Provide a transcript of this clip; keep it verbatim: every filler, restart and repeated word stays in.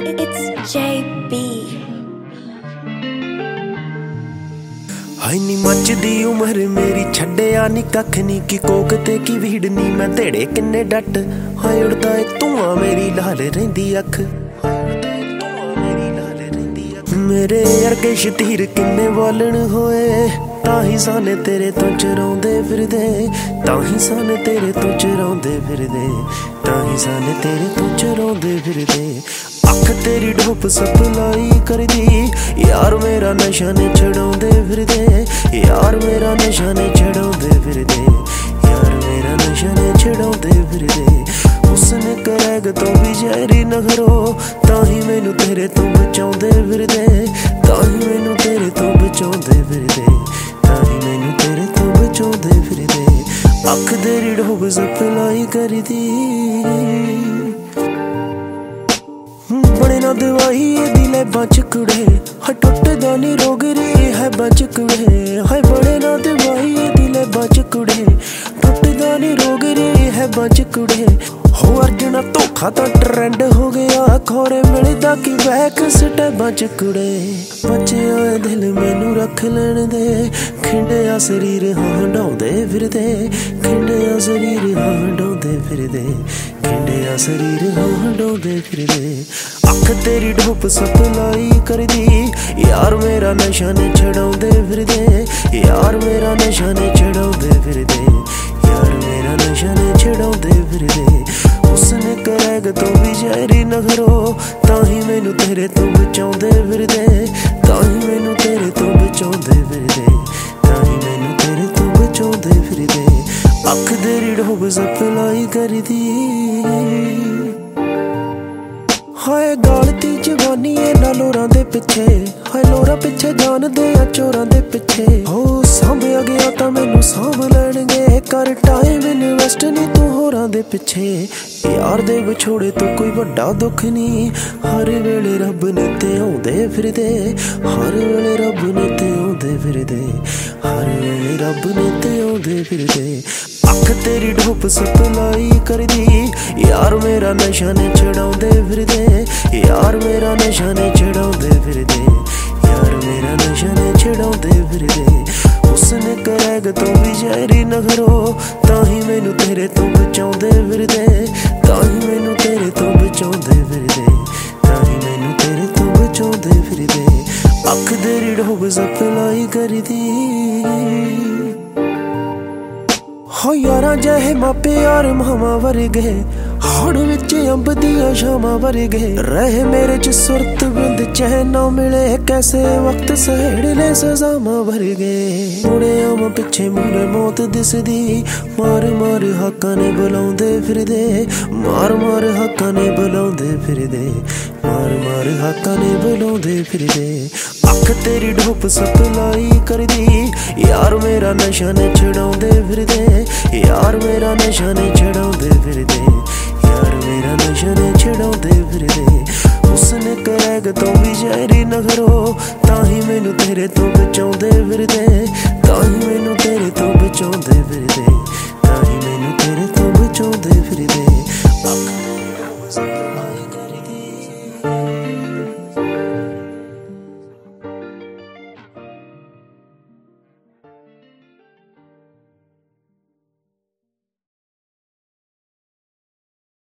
It's J B. हाय नी मचदी उम्र मेरी छड्डिया नी कख नी की कोक ते की भीड़ नी मैं तेड़े किन्ने डट हाय उड़दा ए धुआं मेरी लाल रहिंदी अख मेरे अरगे शतीर किन्ने बोलन होए ताही साने तेरे तो चराउंदे फिरदे ताही साने तेरे तो चराउंदे फिरदे ताही साने तेरे तो चराउंदे फिरदे अख तेरी डोप सप्लाई करदी यार मेरा नशा ने छड़ाउंदे फिरदे यार मेरा नशा ने छड़ाउंदे फिरदे यार मेरा नशा ने छड़ाउंदे फिरदे उसने करैग तो भी जहरी नखरो ताही मैनू तेरे तो बचाउंदे फिरदे ताही मैनू तेरे तो बचाउंदे फिरदे ताही मैनू तेरे तो बचाउंदे फिरदे अख तेरी डोप सप्लाई करदी बड़े ना दवाई दिले बच कुड़े हाय टुटदा नी रोग रे है बच कुड़े हाय बड़े ना दवाई दिले बच कुड़े टुटदा नी रोग रे है बच कुड़े हो अर्जुना धोखा तो ट्रेंड हो गया खोरे मिलदा की बैक सटे बच कुड़े बचे होए दिल मैनू रख लेने दे खिंडिया शरीर हंडाउंदे फिरदे खिंडिया शरीर हंडाउंदे फिरदे खिंडिया शरीर हंडाउंदे फिरदे अख तेरी डोप सप्लाई करदी यार मेरा नशा ने छड़ाउंदे फिरदे यार मेरा नशा ने छड़ाउंदे फिरदे यार मेरा नशा ने छड़ाउंदे फिरदे उसने करैग तो भी जहरी नखरो ताही मैनू तेरे तो बचाउंदे फिरदे ताही मैनू तेरे तो बचाउंदे फिरदे ताही मैनू तेरे तो बचाउंदे फिरदे अख तेरी डोप सप्लाई करदी हाय गालती जवानी है ना लोरां दे पिछे हाय लोरा पिछे जान दे आ चोरां दे पिछे हो सांभया गया तां मैनू सांभ लैणगे कर टाइम इन्वेस्ट नी तू होरां दे पिछे यार दे विछोड़े तो कोई वड्डा दुख नहीं हर वेले रब ने ते आउंदे फिरदे हर वेले रब ने ते आउंदे फिरदे हर वेले रब ने ते आउंदे फिरदे अख तेरी डोप सप्लाई करदी यार मेरा नशा ने छड़ाउंदे फिरदे यार मेरा नशा ने छड़ाउंदे फिरदे यार मेरा नशा ने छड़ाउंदे फिरदे उसने करैग तो भी जहरी नखरो ताही मैनू तेरे तो बचाउंदे फिरदे ताही मैनू तेरे तो बचाउंदे फिरदे ताही मैनू तेरे तो बचाउंदे फिरदे अख तेरी डोप सप्लाई करदी हो यारा जहे मापे यार मामा वर्गे हड़ विच अंब दियां शामां वर्गे रहे मेरे च सुरत बिंद चैन ना मिले कैसे वक्त सहेड़ ले सजामां वर्गे मुड़े आम पिछे मुड़े मौत दिसदी मार मार हक्कां ने बुलाउंदे फिरदे मार मार हक्कां ने बुलाउंदे फिरदे मार मार हक्कां ने बुलाउंदे फिरदे अख तेरी डोप सप्लाई करदी यार मेरा नशा ने छड़ाउंदे फिरदे यार मेरा नशा ने छड़ाउंदे फिरदे यार मेरा नशा ने छड़ाउंदे फिरदे उसने करैग तो भी जहरी नखरो ताही मैनू तेरे तो बचाउंदे फिरदे ताही मैनू तेरे तो बचाउंदे फिरदे